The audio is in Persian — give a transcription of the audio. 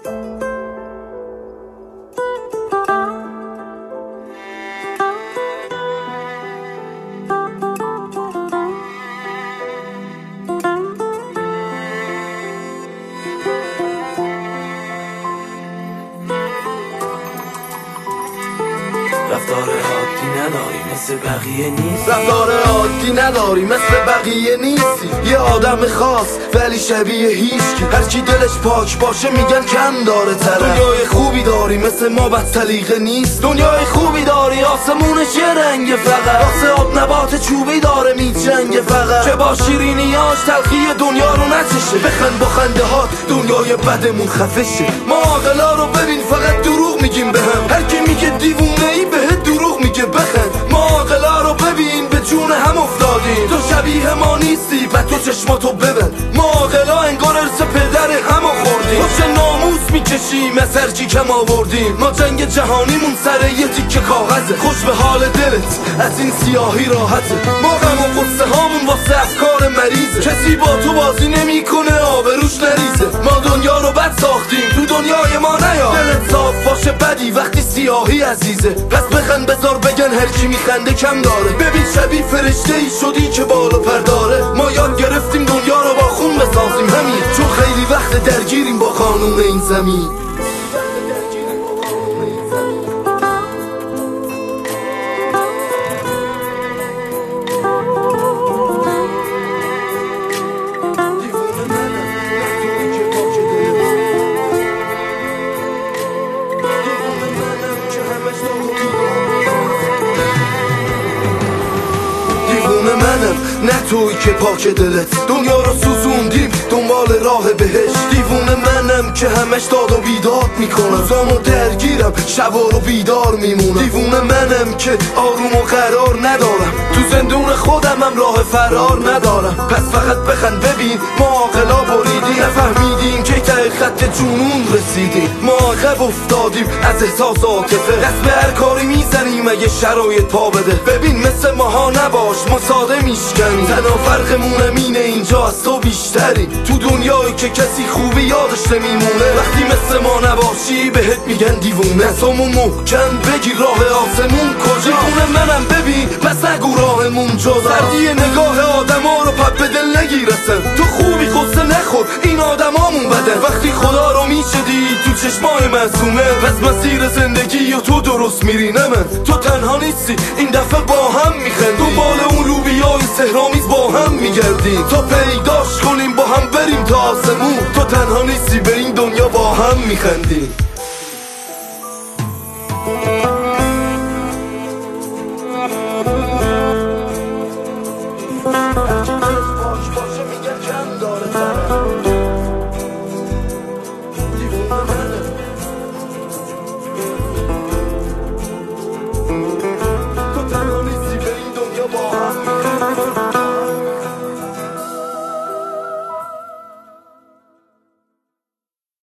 رفتار عادی نداری مثل بقیه نیستی، رفتار عادی نداری مثل بقیه نیستی. یه آدم خاص ولی شبیه هیچکی، هرچی دلش پاک باشه میگن کم داره طرف. دنیای خوبی داری مثل ما بد سلیقه نیست. دنیای خوبی داری آسمونش یه رنگ فقط، واسه آب نبات چوبی داره میجنگه فقط، که با شیرینیاش تلخی دنیا رو نچشه. بخند با خنده هات دنیای بدمون خفه شه. ما عاقلا رو ببین فقط دروغ میگیم بهم، هر کی میگه دیوونه ای بهت دروغ میگه بخند. ما عاقلا رو ببین به جون هم افتادیم، تو شبیه ما نیستی و تو چشماتو ببند. ما عاقلا انگار ارث پدر هم خوردیم، خوش ناموس میکشیم از هرچی کم آوردیم. ما جنگ جهانیمون سر یه تیکه کاغذه، خوش به حال دلت از این سیاهی راحته. ما غم و قصه هامون واسه افکار مریضه، کسی با تو بازی نمیکنه آبروش نریزه. ما دنیا رو بد ساختیم تو دنیای ما نیا، دلت صاف باشه بدی وقتی سیاهی عزیزه. پس بخند بذار بگن هرچی میخنده کم داره، ببین شبیه فرشته ای شدی که بالا پر داره. ما یاد گرفتیم دنیا رو با خون بسازیم همین، چون خیلی وقت درگیریم با قانون این زمین. نه توی که پاک دلت، دنیا رو سوزوندیم دنبال راه بهش. دیوونه منم که همش داد و بیداد میکنم، روزامو درگیرم شبا رو بیدار میمونم. دیوونه منم که آروم و قرار ندارم، تو زندون خودم هم راه فرار ندارم. پس فقط بخند ببین ما عاقلا بریدیم، نفهمیدیم که ته خط جنون رسیدیم. ما عقب افتادیم از احساس عاطفه، دست به هر کاری میزنیم اگه شرایط پا بده. ببین مثل ماها نباش ما ساده میشکنیم، تنها فرقمون اینه اینجا از تو بیشتریم. تو دنیایی که کسی خوبی یادش نمیمونه، وقتی مثل ما نباشی بهت میگن دیوونه. دستامو محکم بگیر راه آسمون کجا، دیوونه منم ببین پس نگو راهمون جدا. سردی نگاه آدما رو پپ به دل نگیرسن، تو خوبی قصه نخور این آدمامون بدن. وقتی خدا رو میشدی تو چشمای معصومه، پس مسیر زندگی و تو درست میری نه من. تو تنها نیستی این دفعه با هم میخندی، دنبال اون لوبیای سحرآمیز با هم میگردیم تا پیداش کنیم با هم بریم تا آسمون. تو تنها نیستی به این دنیا با هم میخندیم.